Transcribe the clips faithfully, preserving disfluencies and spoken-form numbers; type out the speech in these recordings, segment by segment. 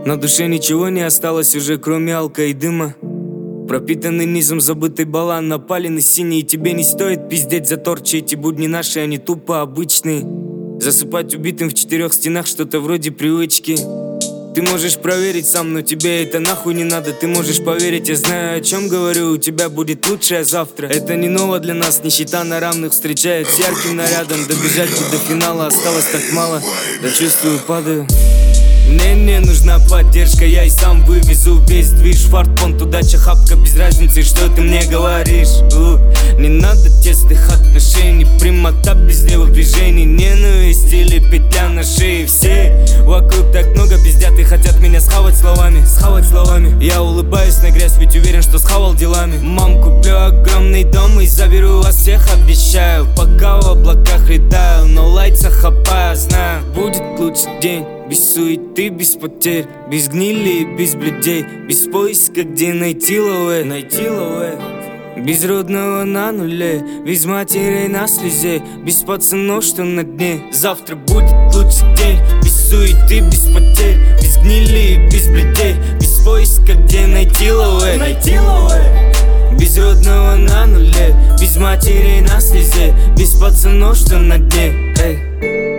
На душе ничего не осталось уже, кроме алка и дыма. Пропитанный низом забытый балан, напаленный синий. И тебе не стоит пиздеть за торчи. Эти будни наши, они тупо обычные. Засыпать убитым в четырех стенах, что-то вроде привычки. Ты можешь проверить сам, но тебе это нахуй не надо. Ты можешь поверить, я знаю, о чем говорю. У тебя будет лучшее завтра. Это не ново для нас, нищета на равных встречает с ярким нарядом. Добежать до финала осталось так мало. Я чувствую, падаю. Мне не нужна поддержка, я и сам вывезу весь движ. Фарт, понт, удача, хапка, без разницы, что ты мне говоришь. У, не надо тесных отношений, прямота без левых движений, ненависть или петля на шее. Все вокруг так много пиздят и хотят меня схавать словами, схавать словами. Я улыбаюсь на грязь, ведь уверен, что схавал делами. Мам, куплю огромный дом и заберу вас всех, обещаю. Пока в облаках летаю, но лайца хапаю, знаю. Будет лучший день. Без суеты, без потерь, без гнили и без бледей, без поиска, где найти лове, найти лове. Без родного на нуле, без матерей на слезе, без пацанов, что на дне. Завтра будет лучший день. Без суеты, без потерь, без гнили и без бледей, без поиска, где найти лове, найти лове. Без родного на нуле, без матерей на слезе, без пацанов, что на дне. Эй.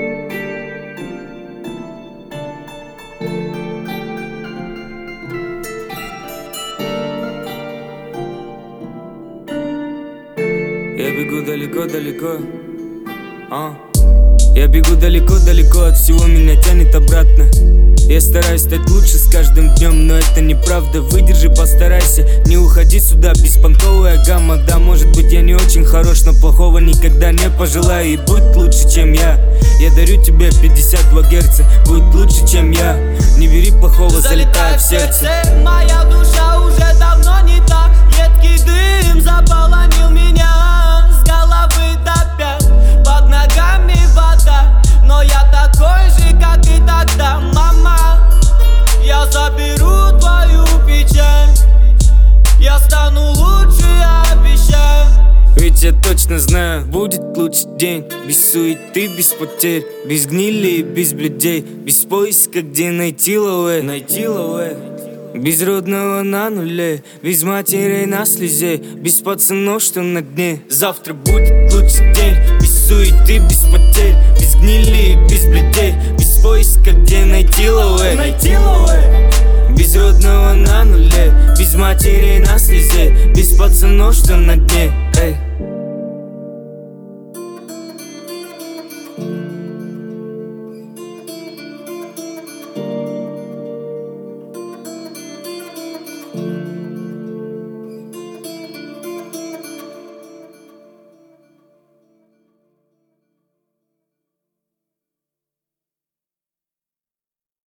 Я бегу далеко-далеко, а. Я бегу далеко-далеко, от всего меня тянет обратно. Я стараюсь стать лучше с каждым днем, но это неправда. Выдержи, постарайся, не уходи сюда. Беспонтовая гамма, да, может быть я не очень хорош, но плохого никогда не пожелаю. И будь лучше, чем я. Я дарю тебе пятьдесят два герца, будь лучше, чем я. Не бери плохого, залетай в сердце. Моя душа уже давно не та. Едкий дым заполонил меня с головы до пят. Под ногами вода, но я такой же, как и тогда. Мама, я заберу твою печаль. Я стану лучше, обещаю. Ведь я точно знаю, будет лучший день. Без суеты, без потерь, без гнили и без бледей, без поиска, где найти лове, найти лове. Без родного на нуле, без матерей на слезе, без пацанов, что на дне. Завтра будет лучший день. Без суеты, без потерь, без гнили и без бледей, без поиска, где найти лове, найти лове. Без родного на нуле, без матерей на слезе, без пацанов, что на дне. Эй.